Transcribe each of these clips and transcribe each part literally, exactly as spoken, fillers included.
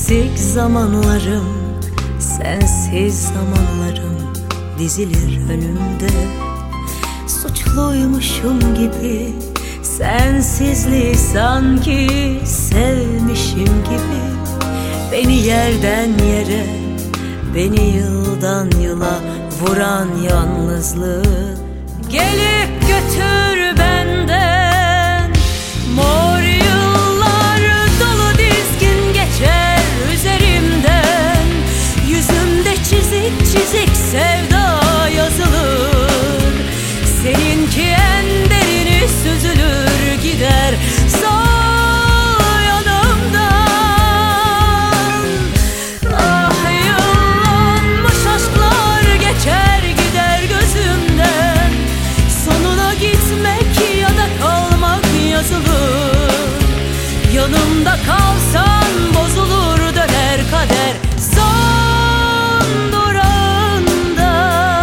Eksik zamanlarım, sensiz zamanlarım dizilir önümde. Suçluymuşum gibi, sensizliği sanki sevmişim gibi. Beni yerden yere, beni yıldan yıla vuran yalnızlığı gelip götür benden. Mor yıllar dolu dizgin geçer üzerimden. Yüzümde çizik çizik sevda yazılır. Seninki en derini süzülür gider sol yanımdan. Ah, yıllanmış aşklar geçer gider gözümden. Sonuna gitmek ya da kalmak yazılır. Yanımda kalsan bozulur döner kader son durağında.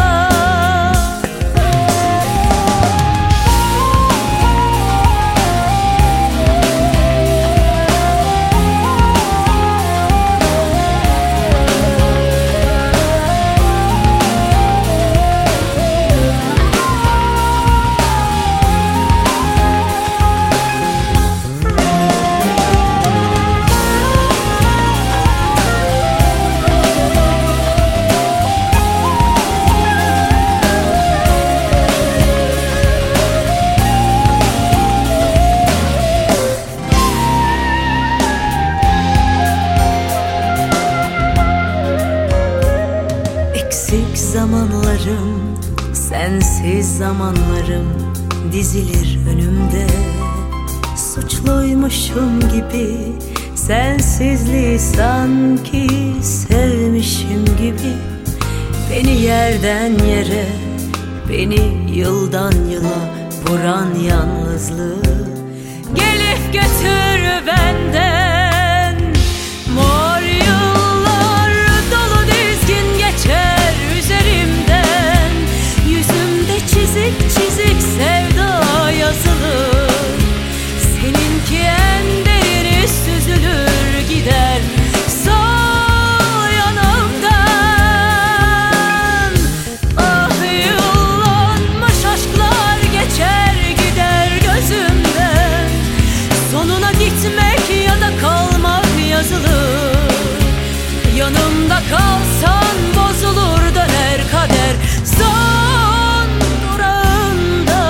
Eksik zamanlarım, sensiz zamanlarım dizilir önümde. Suçluymuşum gibi, sensizliği sanki sevmişim gibi. Beni yerden yere, beni yıldan yıla vuran yalnızlığı gelip götür benden. Mor yıllar dolu dizgin geçer üzerimden. Yüzümde çizik çizik sevda yazılır. Seninki en derini süzülür gider sol yanımdan. Ah, yıllanmış aşklar geçer gider gözümden. Sonuna gitmek ya da kalmak yazılır. Yanımda kalsan bozulur döner kader son durağında.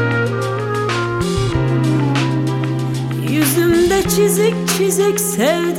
Yüzümde çizik çizik sevda